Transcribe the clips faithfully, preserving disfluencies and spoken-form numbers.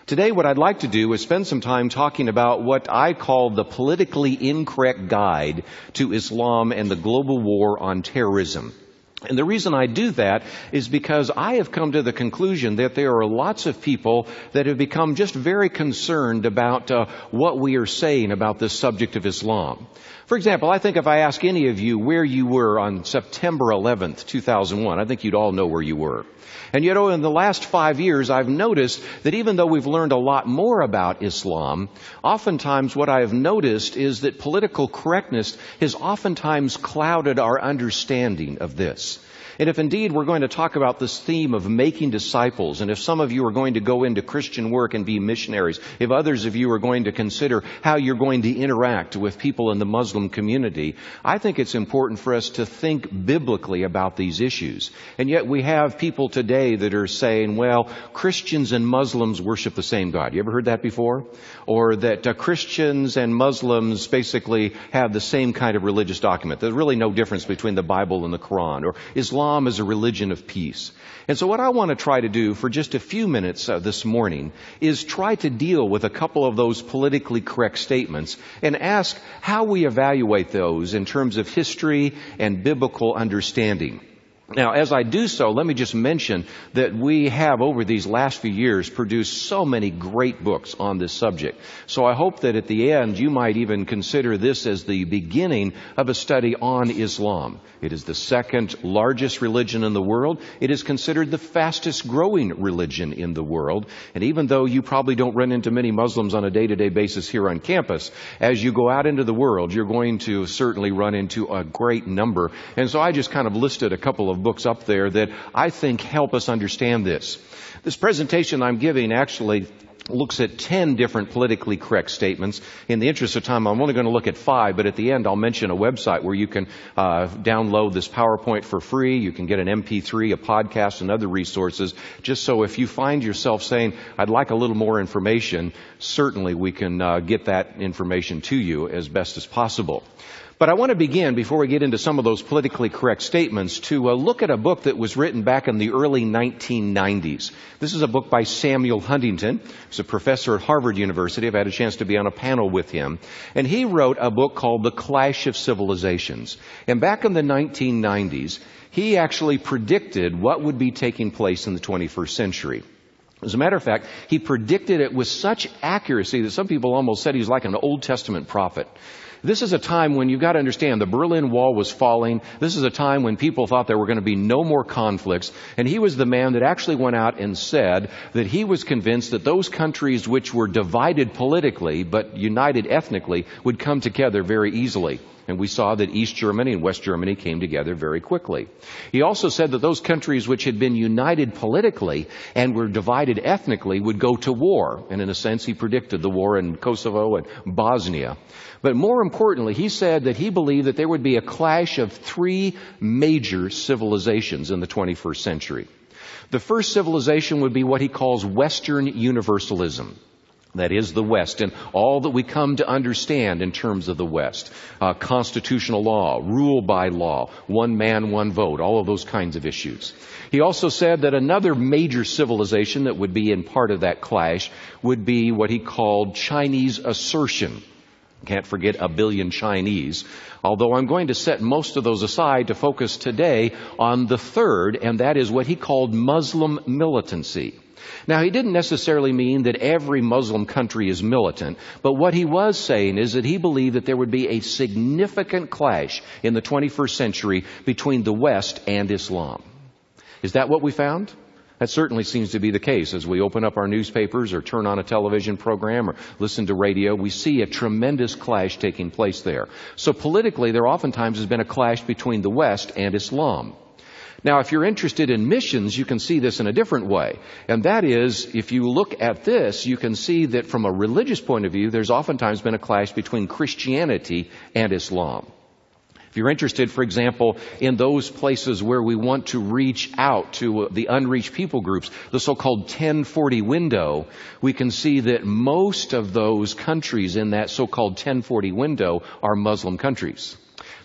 Today, what I'd like to do is spend some time talking about what I call the politically incorrect guide to Islam and the global war on terrorism. And the reason I do that is because I have come to the conclusion that there are lots of people that have become just very concerned about uh, what we are saying about this subject of Islam. For example, I think if I ask any of you where you were on September eleventh, two thousand one, I think you'd all know where you were. And you know, in the last five years, I've noticed that even though we've learned a lot more about Islam, oftentimes what I have noticed is that political correctness has oftentimes clouded our understanding of this. And if indeed we're going to talk about this theme of making disciples, and if some of you are going to go into Christian work and be missionaries, if others of you are going to consider how you're going to interact with people in the Muslim community, I think it's important for us to think biblically about these issues. And yet we have people today that are saying, well, Christians and Muslims worship the same God. You ever heard that before? Or that uh, Christians and Muslims basically have the same kind of religious document. There's really no difference between the Bible and the Quran. Or Islam Islam is a religion of peace. And so what I want to try to do for just a few minutes uh, this morning is try to deal with a couple of those politically correct statements and ask how we evaluate those in terms of history and biblical understanding. Now, as I do so, let me just mention that we have, over these last few years, produced so many great books on this subject. So I hope that at the end, you might even consider this as the beginning of a study on Islam. It is the second largest religion in the world. It is considered the fastest growing religion in the world. And even though you probably don't run into many Muslims on a day-to-day basis here on campus, as you go out into the world, you're going to certainly run into a great number. And so I just kind of listed a couple of books up there that I think help us understand this. This presentation I'm giving actually looks at ten different politically correct statements. In the interest of time, I'm only going to look at five, but at the end I'll mention a website where you can uh, download this PowerPoint for free. You can get an M P three, a podcast, and other resources, just so if you find yourself saying, I'd like a little more information, certainly we can uh, get that information to you as best as possible. But I want to begin, before we get into some of those politically correct statements, to uh, look at a book that was written back in the early nineteen nineties. This is a book by Samuel Huntington. He's a professor at Harvard University. I've had a chance to be on a panel with him. And he wrote a book called The Clash of Civilizations. And back in the nineteen nineties, he actually predicted what would be taking place in the twenty-first century. As a matter of fact, he predicted it with such accuracy that some people almost said he was like an Old Testament prophet. This is a time when you've got to understand the Berlin Wall was falling. This is a time when people thought there were going to be no more conflicts. And he was the man that actually went out and said that he was convinced that those countries which were divided politically but united ethnically would come together very easily. And we saw that East Germany and West Germany came together very quickly. He also said that those countries which had been united politically and were divided ethnically would go to war. And in a sense, he predicted the war in Kosovo and Bosnia. But more importantly, he said that he believed that there would be a clash of three major civilizations in the twenty-first century. The first civilization would be what he calls Western Universalism. That is the West, and all that we come to understand in terms of the West. Uh, constitutional law, rule by law, one man, one vote, all of those kinds of issues. He also said that another major civilization that would be in part of that clash would be what he called Chinese assertion. Can't forget a billion Chinese. Although I'm going to set most of those aside to focus today on the third, and that is what he called Muslim militancy. Now, he didn't necessarily mean that every Muslim country is militant, but what he was saying is that he believed that there would be a significant clash in the twenty-first century between the West and Islam. Is that what we found? That certainly seems to be the case. As we open up our newspapers or turn on a television program or listen to radio, we see a tremendous clash taking place there. So politically, there oftentimes has been a clash between the West and Islam. Now, if you're interested in missions, you can see this in a different way. And that is, if you look at this, you can see that from a religious point of view, there's oftentimes been a clash between Christianity and Islam. If you're interested, for example, in those places where we want to reach out to the unreached people groups, the so-called ten forty window, we can see that most of those countries in that so-called ten forty window are Muslim countries. As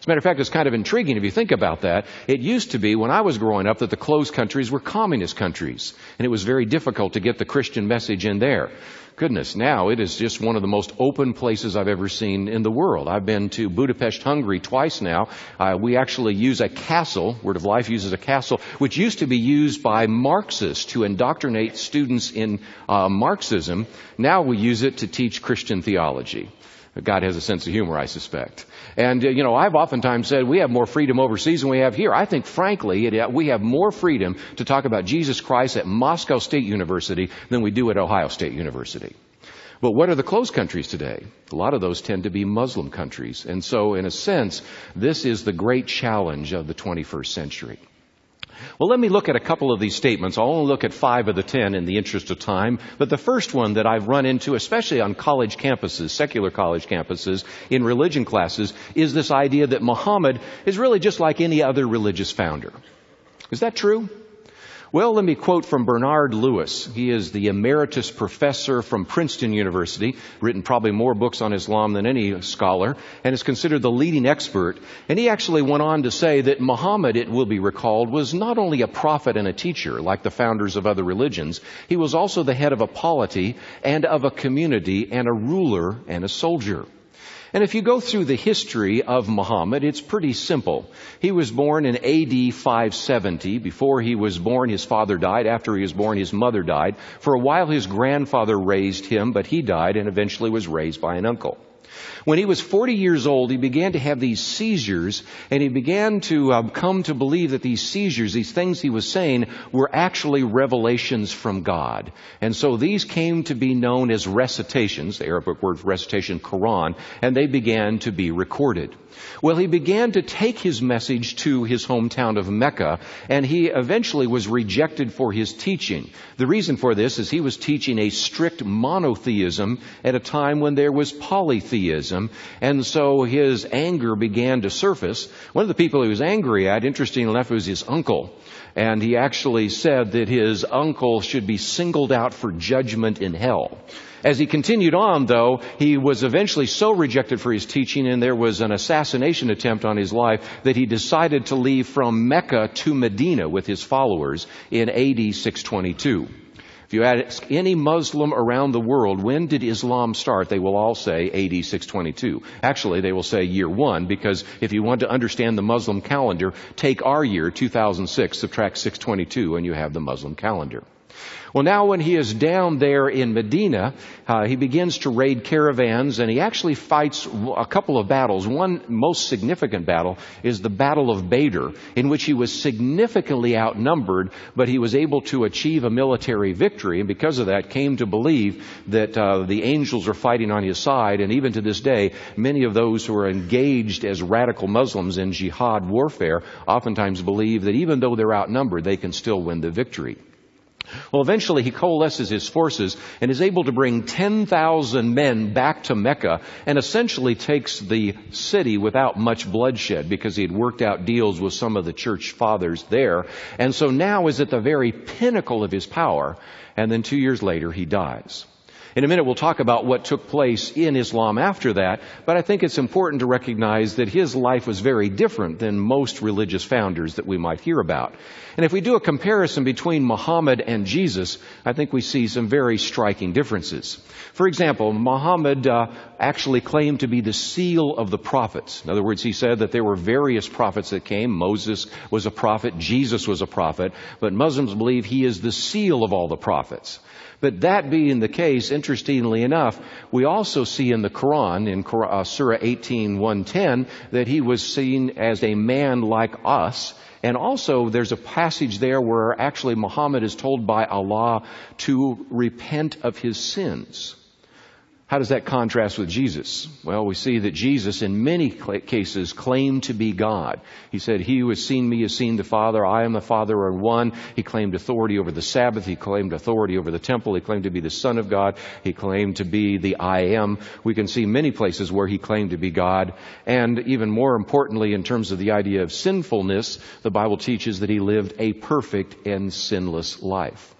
a matter of fact, it's kind of intriguing if you think about that. It used to be, when I was growing up, that the closed countries were communist countries, and it was very difficult to get the Christian message in there. Goodness, now it is just one of the most open places I've ever seen in the world. I've been to Budapest, Hungary twice now. Uh, we actually use a castle, Word of Life uses a castle, which used to be used by Marxists to indoctrinate students in uh, Marxism. Now we use it to teach Christian theology. God has a sense of humor, I suspect. And, uh, you know, I've oftentimes said we have more freedom overseas than we have here. I think, frankly, it, we have more freedom to talk about Jesus Christ at Moscow State University than we do at Ohio State University. But what are the closed countries today? A lot of those tend to be Muslim countries. And so, in a sense, this is the great challenge of the twenty-first century. Well, let me look at a couple of these statements. I'll only look at five of the ten in the interest of time. But the first one that I've run into, especially on college campuses, secular college campuses, in religion classes, is this idea that Muhammad is really just like any other religious founder. Is that true? Well, let me quote from Bernard Lewis. He is the emeritus professor from Princeton University, written probably more books on Islam than any scholar, and is considered the leading expert. And he actually went on to say that Muhammad, it will be recalled, was not only a prophet and a teacher like the founders of other religions, he was also the head of a polity and of a community and a ruler and a soldier. And if you go through the history of Muhammad, it's pretty simple. He was born in A D five seventy. Before he was born, his father died. After he was born, his mother died. For a while, his grandfather raised him, but he died and eventually was raised by an uncle. When he was forty years old, he began to have these seizures, and he began to um, come to believe that these seizures, these things he was saying, were actually revelations from God. And so these came to be known as recitations, the Arabic word for recitation, Quran, and they began to be recorded. Well, he began to take his message to his hometown of Mecca, and he eventually was rejected for his teaching. The reason for this is he was teaching a strict monotheism at a time when there was polytheism, and so his anger began to surface. One of the people he was angry at, interestingly enough, was his uncle. And he actually said that his uncle should be singled out for judgment in hell. As he continued on, though, he was eventually so rejected for his teaching, and there was an assassination attempt on his life, that he decided to leave from Mecca to Medina with his followers in A D six twenty-two. If you ask any Muslim around the world, when did Islam start? They will all say A D six twenty-two. Actually, they will say year one, because if you want to understand the Muslim calendar, take our year, two thousand six, subtract six twenty-two, and you have the Muslim calendar. Well, now when he is down there in Medina, uh, he begins to raid caravans, and he actually fights a couple of battles. One most significant battle is the Battle of Badr, in which he was significantly outnumbered, but he was able to achieve a military victory, and because of that came to believe that uh, the angels are fighting on his side. And even to this day, many of those who are engaged as radical Muslims in jihad warfare oftentimes believe that even though they're outnumbered, they can still win the victory. Well, eventually he coalesces his forces and is able to bring ten thousand men back to Mecca, and essentially takes the city without much bloodshed, because he had worked out deals with some of the church fathers there. And so now is at the very pinnacle of his power, and then two years later he dies. In a minute, we'll talk about what took place in Islam after that, but I think it's important to recognize that his life was very different than most religious founders that we might hear about. And if we do a comparison between Muhammad and Jesus, I think we see some very striking differences. For example, Muhammad uh, actually claimed to be the seal of the prophets. In other words, he said that there were various prophets that came. Moses was a prophet, Jesus was a prophet, but Muslims believe he is the seal of all the prophets. But that being the case, interestingly enough, we also see in the Quran, in uh, Surah eighteen, one ten, that he was seen as a man like us. And also there's a passage there where actually Muhammad is told by Allah to repent of his sins. How does that contrast with Jesus? Well, we see that Jesus in many cases claimed to be God. He said, "He who has seen me has seen the Father. I am the Father are one." He claimed authority over the Sabbath. He claimed authority over the temple. He claimed to be the Son of God. He claimed to be the I Am. We can see many places where he claimed to be God. And even more importantly, in terms of the idea of sinfulness, the Bible teaches that he lived a perfect and sinless life.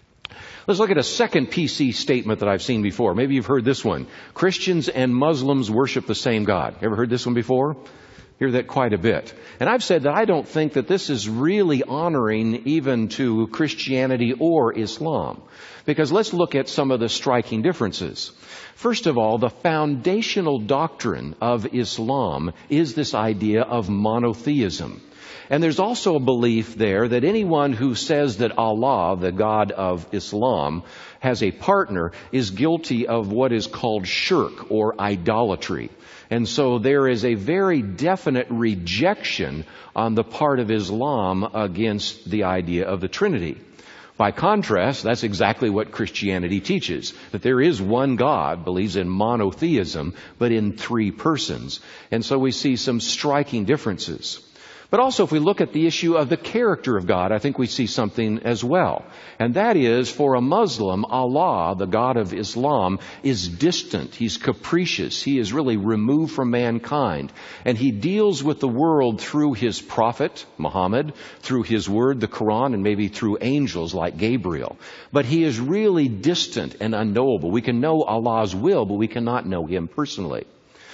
Let's look at a second P C statement that I've seen before. Maybe you've heard this one. Christians and Muslims worship the same God. Ever heard this one before? Hear that quite a bit. And I've said that I don't think that this is really honoring even to Christianity or Islam. Because let's look at some of the striking differences. First of all, the foundational doctrine of Islam is this idea of monotheism. And there's also a belief there that anyone who says that Allah, the God of Islam, has a partner is guilty of what is called shirk or idolatry. And so there is a very definite rejection on the part of Islam against the idea of the Trinity. By contrast, that's exactly what Christianity teaches, that there is one God, believes in monotheism, but in three persons. And so we see some striking differences. But also, if we look at the issue of the character of God, I think we see something as well. And that is, for a Muslim, Allah, the God of Islam, is distant. He's capricious. He is really removed from mankind. And he deals with the world through his prophet, Muhammad, through his word, the Quran, and maybe through angels like Gabriel. But he is really distant and unknowable. We can know Allah's will, but we cannot know him personally.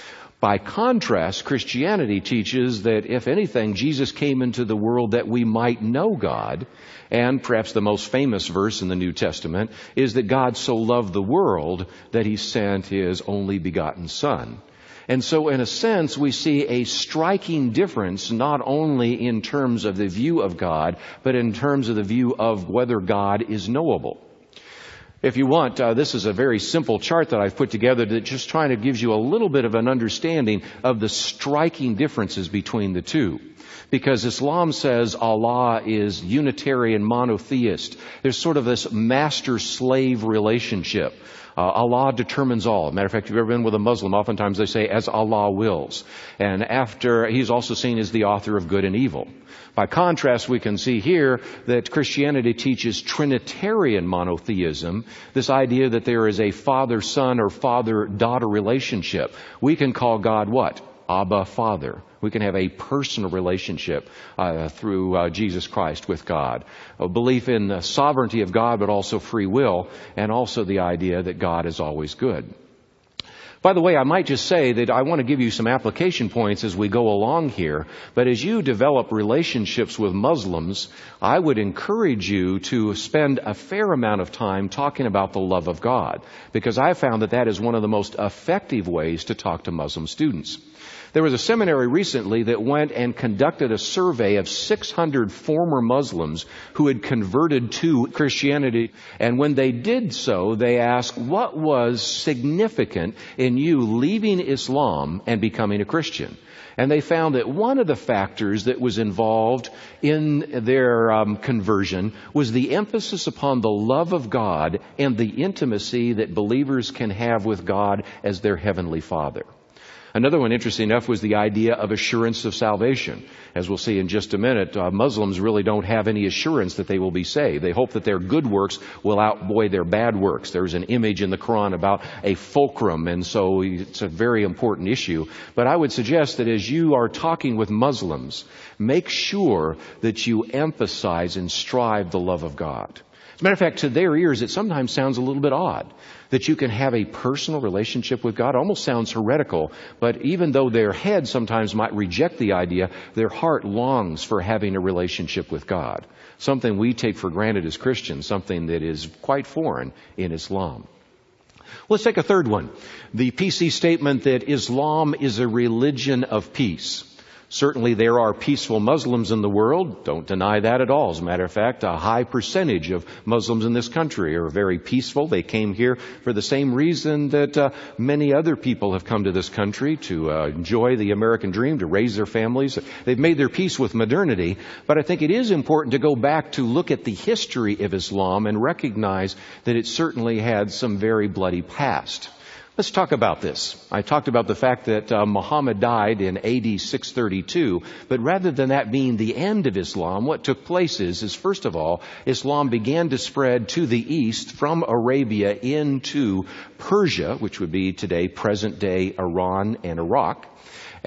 By contrast, Christianity teaches that, if anything, Jesus came into the world that we might know God. And perhaps the most famous verse in the New Testament is that God so loved the world that he sent his only begotten Son. And so, in a sense, we see a striking difference not only in terms of the view of God, but in terms of the view of whether God is knowable. If you want, uh, this is a very simple chart that I've put together that just trying to gives you a little bit of an understanding of the striking differences between the two. Because Islam says Allah is Unitarian monotheist. There's sort of this master-slave relationship. Uh, Allah determines all. Matter of fact, if you've ever been with a Muslim, oftentimes they say, as Allah wills. And after, he's also seen as the author of good and evil. By contrast, we can see here that Christianity teaches Trinitarian monotheism, this idea that there is a father-son or father-daughter relationship. We can call God what? Abba, Father. We can have a personal relationship uh, through uh, Jesus Christ with God. A belief in the sovereignty of God, but also free will, and also the idea that God is always good. By the way, I might just say that I want to give you some application points as we go along here. But as you develop relationships with Muslims, I would encourage you to spend a fair amount of time talking about the love of God, because I found that that is one of the most effective ways to talk to Muslim students. There was a seminary recently that went and conducted a survey of six hundred former Muslims who had converted to Christianity. And when they did so, they asked, what was significant in you leaving Islam and becoming a Christian? And they found that one of the factors that was involved in their um, conversion was the emphasis upon the love of God and the intimacy that believers can have with God as their heavenly Father. Another one, interesting enough, was the idea of assurance of salvation. As we'll see in just a minute, uh, Muslims really don't have any assurance that they will be saved. They hope that their good works will outweigh their bad works. There's an image in the Quran about a fulcrum, and so it's a very important issue. But I would suggest that as you are talking with Muslims, make sure that you emphasize and strive the love of God. As a matter of fact, to their ears, it sometimes sounds a little bit odd that you can have a personal relationship with God. It almost sounds heretical, but even though their head sometimes might reject the idea, their heart longs for having a relationship with God. Something we take for granted as Christians, something that is quite foreign in Islam. Let's take a third one. The P C statement that Islam is a religion of peace. Certainly there are peaceful Muslims in the world. Don't deny that at all. As a matter of fact, a high percentage of Muslims in this country are very peaceful. They came here for the same reason that uh, many other people have come to this country, to uh, enjoy the American dream, to raise their families. They've made their peace with modernity. But I think it is important to go back to look at the history of Islam and recognize that it certainly had some very bloody past. Let's talk about this. I talked about the fact that uh, Muhammad died in A D six thirty-two, but rather than that being the end of Islam, what took place is, is first of all, Islam began to spread to the east from Arabia into Persia, which would be today present-day Iran and Iraq.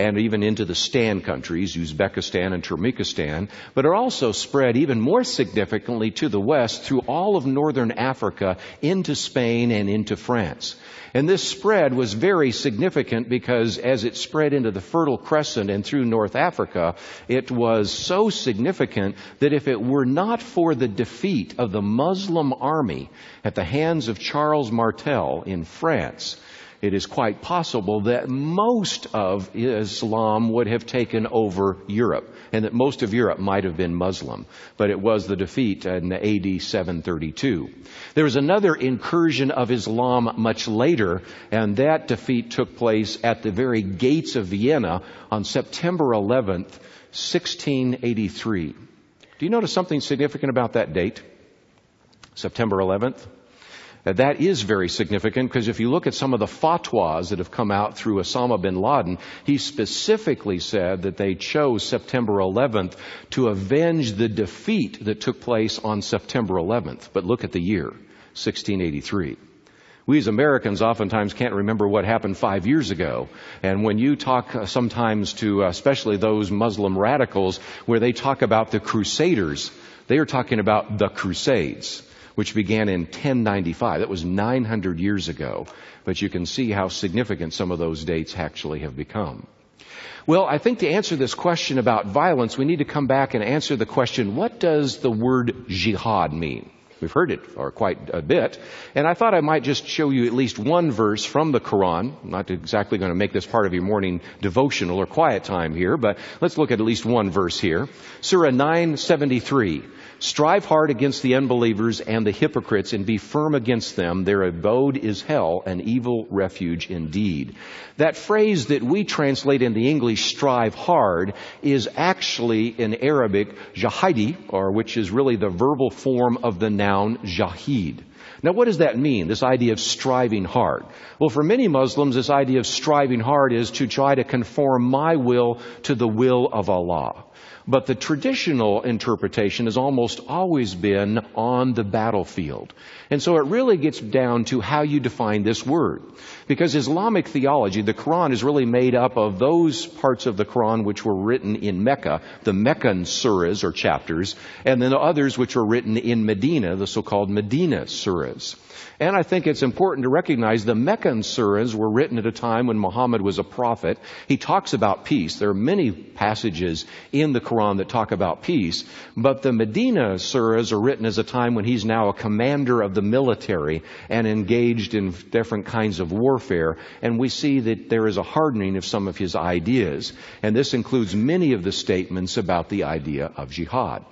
and even into the Stan countries, Uzbekistan and Turkmenistan, but it also spread even more significantly to the west through all of northern Africa into Spain and into France. And this spread was very significant because as it spread into the Fertile Crescent and through North Africa, it was so significant that if it were not for the defeat of the Muslim army at the hands of Charles Martel in France, it is quite possible that most of Islam would have taken over Europe, and that most of Europe might have been Muslim. But it was the defeat in A D seven thirty-two. There was another incursion of Islam much later, and that defeat took place at the very gates of Vienna on September eleventh, sixteen eighty-three. Do you notice something significant about that date? September eleventh? Now, that is very significant because if you look at some of the fatwas that have come out through Osama bin Laden, he specifically said that they chose September eleventh to avenge the defeat that took place on September eleventh. But look at the year, sixteen eighty-three. We as Americans oftentimes can't remember what happened five years ago. And when you talk uh, sometimes to uh, especially those Muslim radicals where they talk about the Crusaders, they are talking about the Crusades, which began in ten ninety-five. That was nine hundred years ago. But you can see how significant some of those dates actually have become. Well, I think to answer this question about violence, we need to come back and answer the question, what does the word jihad mean? We've heard it for quite a bit. And I thought I might just show you at least one verse from the Quran. I'm not exactly going to make this part of your morning devotional or quiet time here, but let's look at at least one verse here. Surah nine seventy-three. Strive hard against the unbelievers and the hypocrites and be firm against them. Their abode is hell, an evil refuge indeed. That phrase that we translate in the English, strive hard, is actually in Arabic, jahidi, or which is really the verbal form of the noun jahid. Now, what does that mean, this idea of striving hard? Well, for many Muslims, this idea of striving hard is to try to conform my will to the will of Allah. But the traditional interpretation has almost always been on the battlefield. And so it really gets down to how you define this word. Because Islamic theology, the Quran, is really made up of those parts of the Quran which were written in Mecca, the Meccan surahs or chapters, and then the others which were written in Medina, the so-called Medina surahs. And I think it's important to recognize the Meccan surahs were written at a time when Muhammad was a prophet. He talks about peace. There are many passages in the Quran that talk about peace. But the Medina surahs are written as a time when he's now a commander of the military and engaged in different kinds of warfare. And we see that there is a hardening of some of his ideas. And this includes many of the statements about the idea of jihad.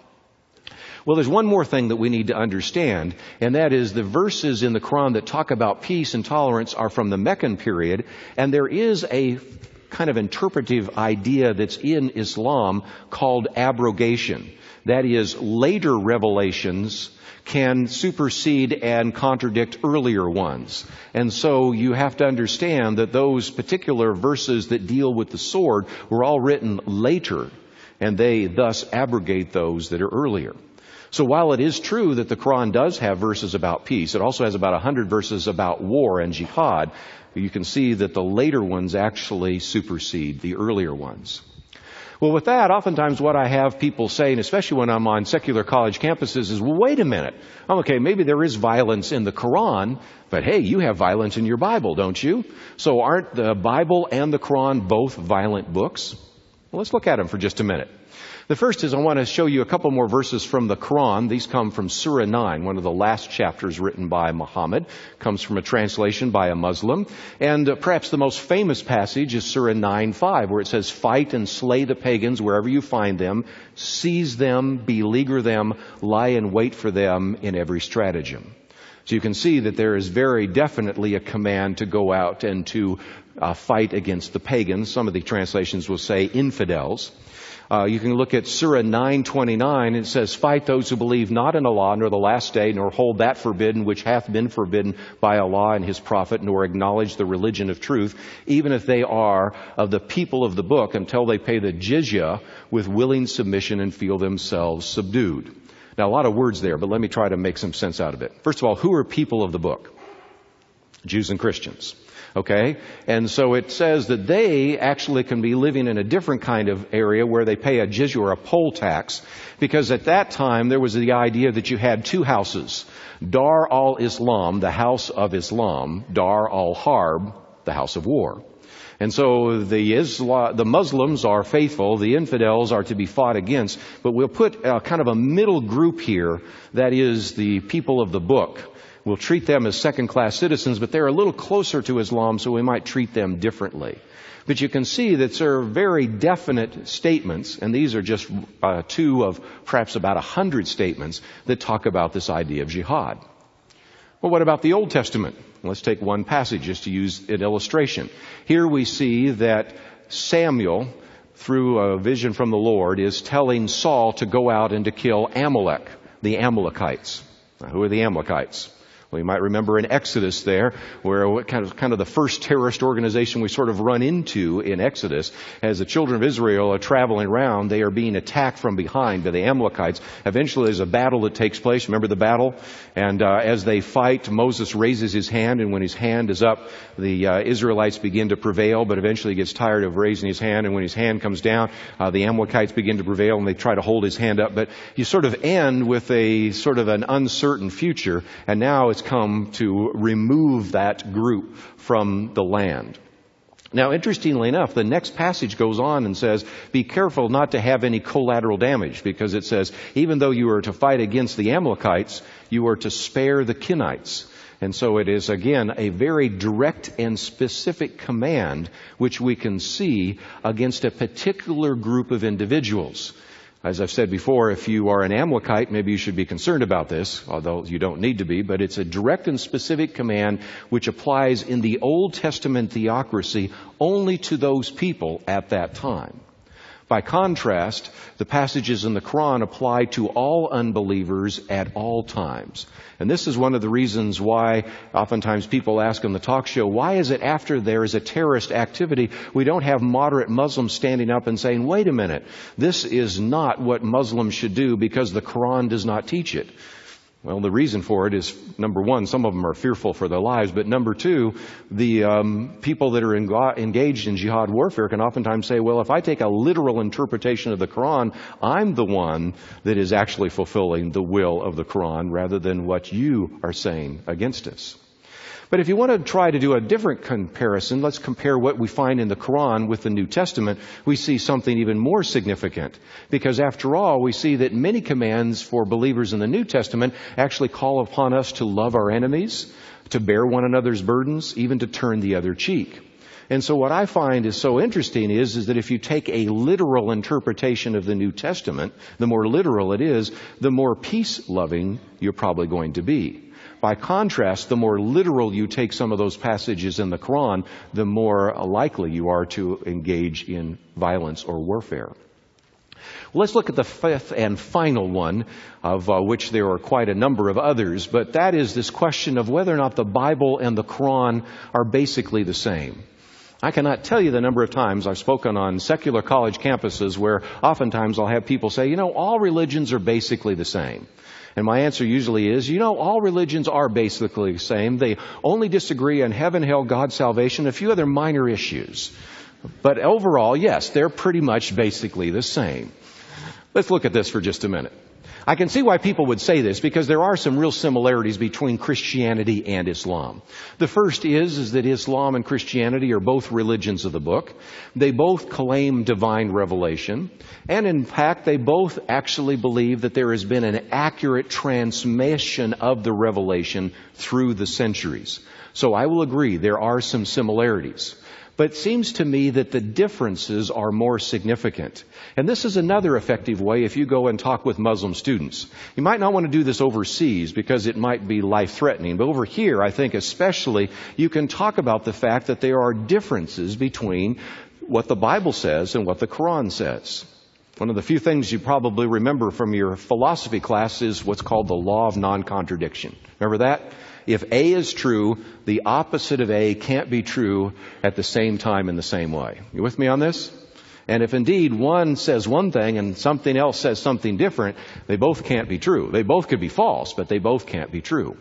Well, there's one more thing that we need to understand, and that is the verses in the Quran that talk about peace and tolerance are from the Meccan period, and there is a kind of interpretive idea that's in Islam called abrogation. That is, later revelations can supersede and contradict earlier ones. And so you have to understand that those particular verses that deal with the sword were all written later, and they thus abrogate those that are earlier. So while it is true that the Quran does have verses about peace, it also has about one hundred verses about war and jihad. You can see that the later ones actually supersede the earlier ones. Well, with that, oftentimes what I have people say, and especially when I'm on secular college campuses, is, well, wait a minute. Okay, maybe there is violence in the Quran, but hey, you have violence in your Bible, don't you? So aren't the Bible and the Quran both violent books? Well, let's look at them for just a minute. The first is I want to show you a couple more verses from the Quran. These come from Surah nine, one of the last chapters written by Muhammad. Comes from a translation by a Muslim. And uh, perhaps the most famous passage is Surah nine five, where it says, fight and slay the pagans wherever you find them, seize them, beleaguer them, lie in wait for them in every stratagem. So you can see that there is very definitely a command to go out and to uh, fight against the pagans. Some of the translations will say infidels. Uh, you can look at Surah nine twenty-nine. It says, fight those who believe not in Allah nor the last day, nor hold that forbidden which hath been forbidden by Allah and His Prophet, nor acknowledge the religion of truth, even if they are of the people of the book, until they pay the jizya with willing submission and feel themselves subdued. Now, a lot of words there, but let me try to make some sense out of it. First of all, who are people of the book? Jews and Christians. Okay? And so it says that they actually can be living in a different kind of area where they pay a jizya or a poll tax, because at that time there was the idea that you had two houses. Dar al-Islam, the house of Islam. Dar al-Harb, the house of war. And so the Islam, the Muslims are faithful, the infidels are to be fought against, but we'll put uh, kind of a middle group here, that is the people of the book. We'll treat them as second-class citizens, but they're a little closer to Islam, so we might treat them differently. But you can see that there are very definite statements, and these are just uh, two of perhaps about a hundred statements that talk about this idea of jihad. Well, what about the Old Testament? Let's take one passage just to use an illustration. Here we see that Samuel, through a vision from the Lord, is telling Saul to go out and to kill Amalek, the Amalekites. Now, who are the Amalekites? Well, you might remember in Exodus there, where kind of, kind of the first terrorist organization we sort of run into in Exodus, as the children of Israel are traveling around, they are being attacked from behind by the Amalekites. Eventually there's a battle that takes place. Remember the battle? And uh, as they fight, Moses raises his hand, and when his hand is up, the uh, Israelites begin to prevail, but eventually he gets tired of raising his hand, and when his hand comes down, uh, the Amalekites begin to prevail, and they try to hold his hand up. But you sort of end with a sort of an uncertain future, and now it's come to remove that group from the land. Now, interestingly enough, the next passage goes on and says, be careful not to have any collateral damage, because it says, even though you are to fight against the Amalekites, you are to spare the Kenites. And so it is, again, a very direct and specific command which we can see against a particular group of individuals. As I've said before, if you are an Amalekite, maybe you should be concerned about this, although you don't need to be, but it's a direct and specific command which applies in the Old Testament theocracy only to those people at that time. By contrast, the passages in the Quran apply to all unbelievers at all times. And this is one of the reasons why oftentimes people ask on the talk show, why is it after there is a terrorist activity, we don't have moderate Muslims standing up and saying, wait a minute, this is not what Muslims should do because the Quran does not teach it. Well, the reason for it is, number one, some of them are fearful for their lives, but number two, the um, people that are en- engaged in jihad warfare can oftentimes say, well, if I take a literal interpretation of the Quran, I'm the one that is actually fulfilling the will of the Quran rather than what you are saying against us. But if you want to try to do a different comparison, let's compare what we find in the Quran with the New Testament. We see something even more significant. Because after all, we see that many commands for believers in the New Testament actually call upon us to love our enemies, to bear one another's burdens, even to turn the other cheek. And so what I find is so interesting is, is that if you take a literal interpretation of the New Testament, the more literal it is, the more peace-loving you're probably going to be. By contrast, the more literal you take some of those passages in the Quran, the more likely you are to engage in violence or warfare. Well, let's look at the fifth and final one, of uh, which there are quite a number of others, but that is this question of whether or not the Bible and the Quran are basically the same. I cannot tell you the number of times I've spoken on secular college campuses where oftentimes I'll have people say, you know, all religions are basically the same. And my answer usually is, you know, all religions are basically the same. They only disagree on heaven, hell, God, salvation, a few other minor issues. But overall, yes, they're pretty much basically the same. Let's look at this for just a minute. I can see why people would say this, because there are some real similarities between Christianity and Islam. The first is, is that Islam and Christianity are both religions of the book. They both claim divine revelation. And in fact, they both actually believe that there has been an accurate transmission of the revelation through the centuries. So I will agree, there are some similarities. But it seems to me that the differences are more significant. And this is another effective way if you go and talk with Muslim students. You might not want to do this overseas because it might be life-threatening. But over here, I think especially, you can talk about the fact that there are differences between what the Bible says and what the Quran says. One of the few things you probably remember from your philosophy class is what's called the law of non-contradiction. Remember that? If A is true, the opposite of A can't be true at the same time in the same way. You with me on this? And if indeed one says one thing and something else says something different, they both can't be true. They both could be false, but they both can't be true.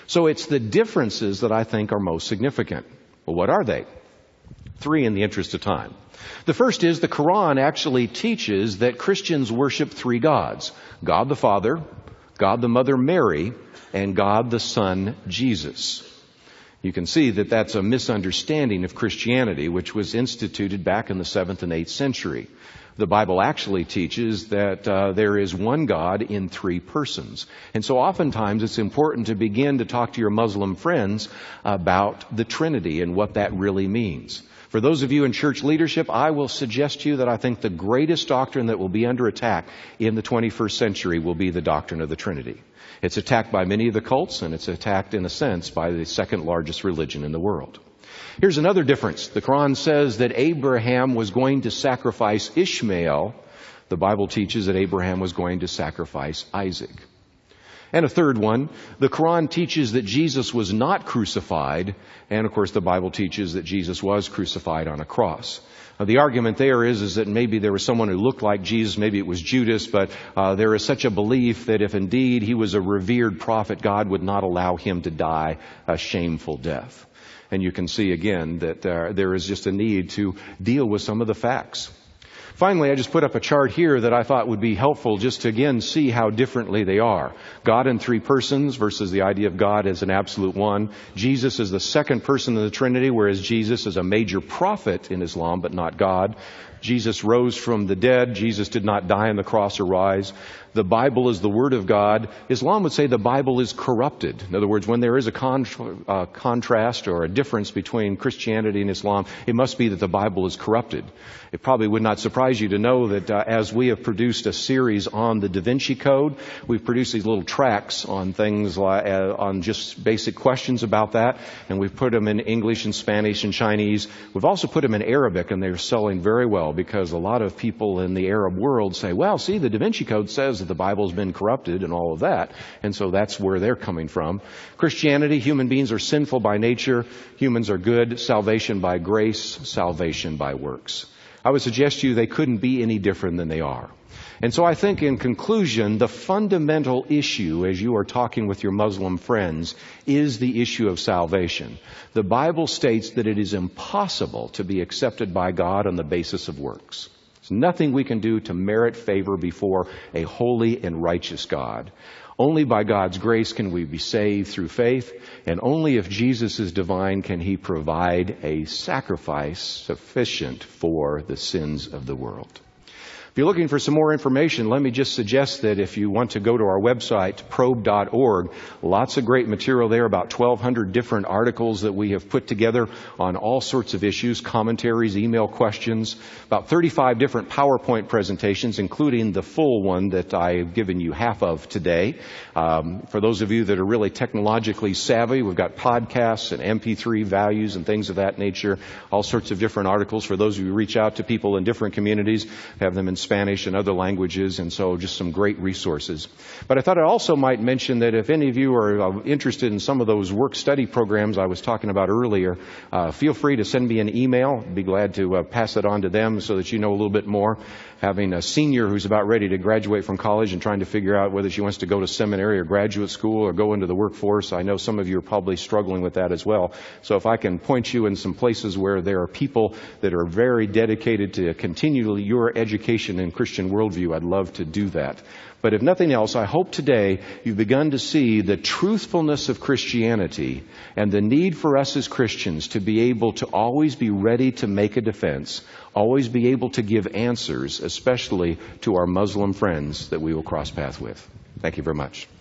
So it's the differences that I think are most significant. Well, what are they? Three in the interest of time. The first is the Quran actually teaches that Christians worship three gods: God the Father, God the Mother Mary, and God the Son Jesus. You can see that that's a misunderstanding of Christianity, which was instituted back in the seventh and eighth century. The Bible actually teaches that uh, there is one God in three persons. And so oftentimes it's important to begin to talk to your Muslim friends about the Trinity and what that really means. For those of you in church leadership, I will suggest to you that I think the greatest doctrine that will be under attack in the twenty-first century will be the doctrine of the Trinity. It's attacked by many of the cults, and it's attacked in a sense by the second largest religion in the world. Here's another difference. The Quran says that Abraham was going to sacrifice Ishmael. The Bible teaches that Abraham was going to sacrifice Isaac. And a third one, the Quran teaches that Jesus was not crucified. And of course, the Bible teaches that Jesus was crucified on a cross. Now, the argument there is, is that maybe there was someone who looked like Jesus, maybe it was Judas, but uh, there is such a belief that if indeed he was a revered prophet, God would not allow him to die a shameful death. And you can see again that uh, there is just a need to deal with some of the facts. Finally, I just put up a chart here that I thought would be helpful just to again see how differently they are. God in three persons versus the idea of God as an absolute one. Jesus is the second person of the Trinity, whereas Jesus is a major prophet in Islam, but not God. Jesus rose from the dead. Jesus did not die on the cross or rise. The Bible is the Word of God. Islam would say the Bible is corrupted. In other words, when there is a con- uh, contrast or a difference between Christianity and Islam, it must be that the Bible is corrupted. It probably would not surprise you to know that uh, as we have produced a series on the Da Vinci Code, we've produced these little tracts on things like, uh, on just basic questions about that, and we've put them in English and Spanish and Chinese. We've also put them in Arabic, and they're selling very well because a lot of people in the Arab world say, well, see, the Da Vinci Code says that the Bible's been corrupted and all of that, and so that's where they're coming from. Christianity, human beings are sinful by nature. Humans are good. Salvation by grace, salvation by works. I would suggest to you they couldn't be any different than they are. And so I think in conclusion, the fundamental issue as you are talking with your Muslim friends is the issue of salvation. The Bible states that it is impossible to be accepted by God on the basis of works. There's nothing we can do to merit favor before a holy and righteous God. Only by God's grace can we be saved through faith, and only if Jesus is divine can He provide a sacrifice sufficient for the sins of the world. If you're looking for some more information, let me just suggest that if you want to go to our website, probe dot org, lots of great material there, about twelve hundred different articles that we have put together on all sorts of issues, commentaries, email questions, about thirty-five different PowerPoint presentations, including the full one that I've given you half of today. Um, for those of you that are really technologically savvy, we've got podcasts and M P three values and things of that nature, all sorts of different articles. For those of you who reach out to people in different communities, have them in Spanish and other languages, and so just some great resources. But I thought I also might mention that if any of you are uh, interested in some of those work study programs I was talking about earlier, uh, feel free to send me an email. I'd be glad to uh, pass it on to them so that you know a little bit more. Having a senior who's about ready to graduate from college and trying to figure out whether she wants to go to seminary or graduate school or go into the workforce, I know some of you are probably struggling with that as well. So if I can point you in some places where there are people that are very dedicated to continually your education in Christian worldview, I'd love to do that. But if nothing else, I hope today you've begun to see the truthfulness of Christianity and the need for us as Christians to be able to always be ready to make a defense, always be able to give answers, especially to our Muslim friends that we will cross paths with. Thank you very much.